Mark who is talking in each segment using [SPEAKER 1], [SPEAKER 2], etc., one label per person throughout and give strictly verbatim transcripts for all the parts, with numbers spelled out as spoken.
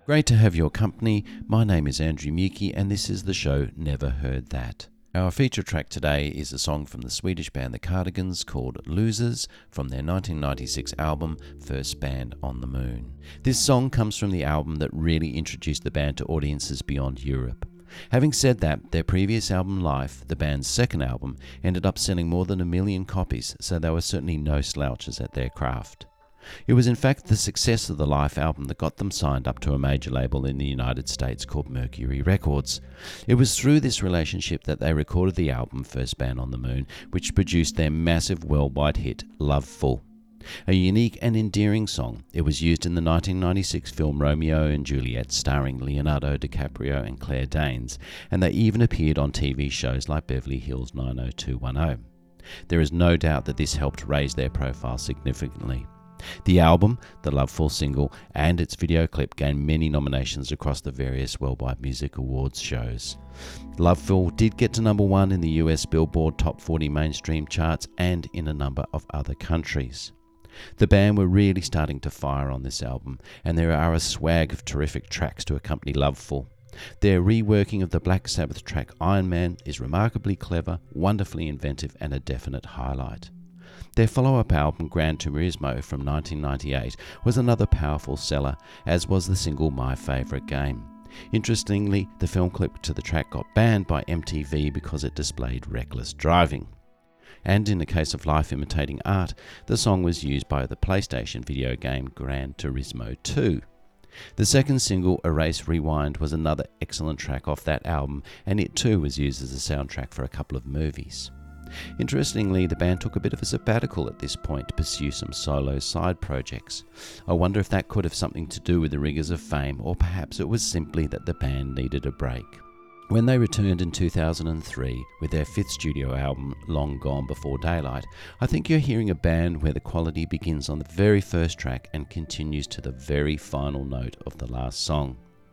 [SPEAKER 1] Great to have your company. My name is Andrew Muki and this is the show Never Heard That. Our feature track today is a song from the Swedish band The Cardigans called Losers from their nineteen ninety-six album First Band on the Moon. This song comes from the album that really introduced the band to audiences beyond Europe. Having said that, their previous album Life, the band's second album, ended up selling more than a million copies, so they were certainly no slouches at their craft. It was in fact the success of the Life album that got them signed up to a major label in the United States called Mercury Records. It was through this relationship that they recorded the album First Band on the Moon, which produced their massive worldwide hit, Loveful. A unique and endearing song, it was used in the nineteen ninety-six film Romeo and Juliet starring Leonardo DiCaprio and Claire Danes, and they even appeared on T V shows like Beverly Hills nine oh two one oh. There is no doubt that this helped raise their profile significantly. The album, the Loveful single, and its video clip gained many nominations across the various worldwide music awards shows. Loveful did get to number one in the U S Billboard Top forty mainstream charts and in a number of other countries. The band were really starting to fire on this album, and there are a swag of terrific tracks to accompany Loveful. Their reworking of the Black Sabbath track Iron Man is remarkably clever, wonderfully inventive, and a definite highlight. Their follow-up album, Gran Turismo from nineteen ninety-eight, was another powerful seller, as was the single My Favourite Game. Interestingly, the film clip to the track got banned by M T V because it displayed reckless driving. And in the case of Life Imitating Art, the song was used by the PlayStation video game Gran Turismo two. The second single, Erase Rewind, was another excellent track off that album, and it too was used as a soundtrack for a couple of movies. Interestingly, the band took a bit of a sabbatical at this point to pursue some solo side projects. I wonder if that could have something to do with the rigours of fame, or perhaps it was simply that the band needed a break. When they returned in two thousand three with their fifth studio album, Long Gone Before Daylight, I think you're hearing a band where the quality begins on the very first track and continues to the very final note of the last song.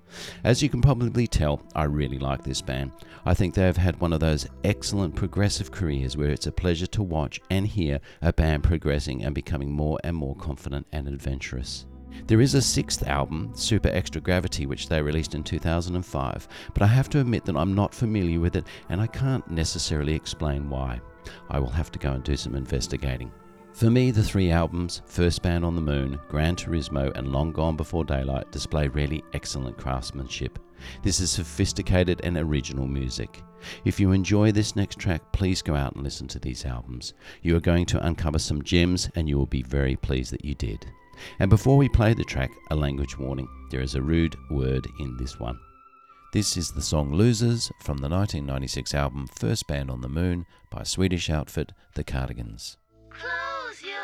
[SPEAKER 1] As you can probably tell, I really like this band. I think they have had one of those excellent progressive careers where it's a pleasure to watch and hear a band progressing and becoming more and more confident and adventurous. There is a sixth album, Super Extra Gravity, which they released in two thousand five, but I have to admit that I'm not familiar with it and I can't necessarily explain why. I will have to go and do some investigating. For me, the three albums, First Band on the Moon, Gran Turismo and Long Gone Before Daylight, display really excellent craftsmanship. This is sophisticated and original music. If you enjoy this next track, please go out and listen to these albums. You are going to uncover some gems and you will be very pleased that you did. And before we play the track, a language warning. There is a rude word in this one. This is the song Losers from the nineteen ninety-six album First Band on the Moon by Swedish outfit The Cardigans.
[SPEAKER 2] Close your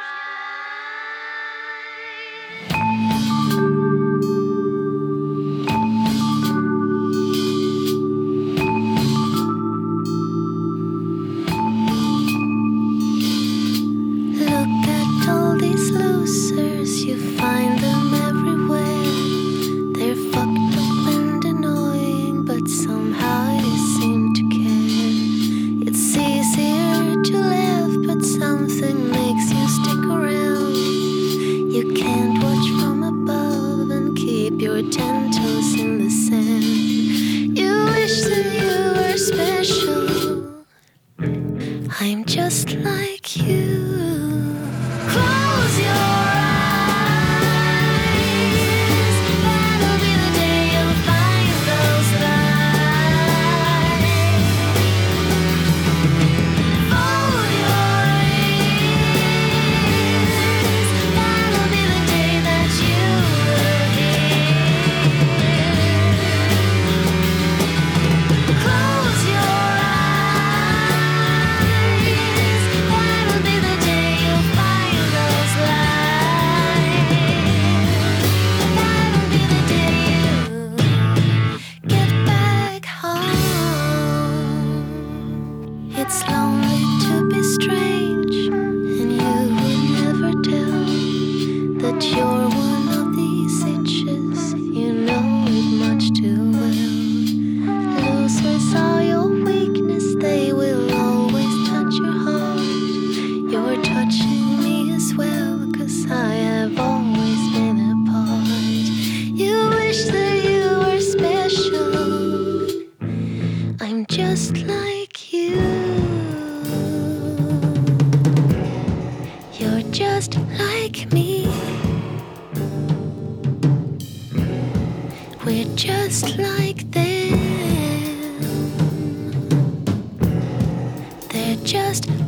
[SPEAKER 2] Look at all these losers, you find them everywhere. They're fucked up and annoying, but somehow you seem to care. It's easier to laugh, but something makes you stick around. You can't watch from just like them. They're just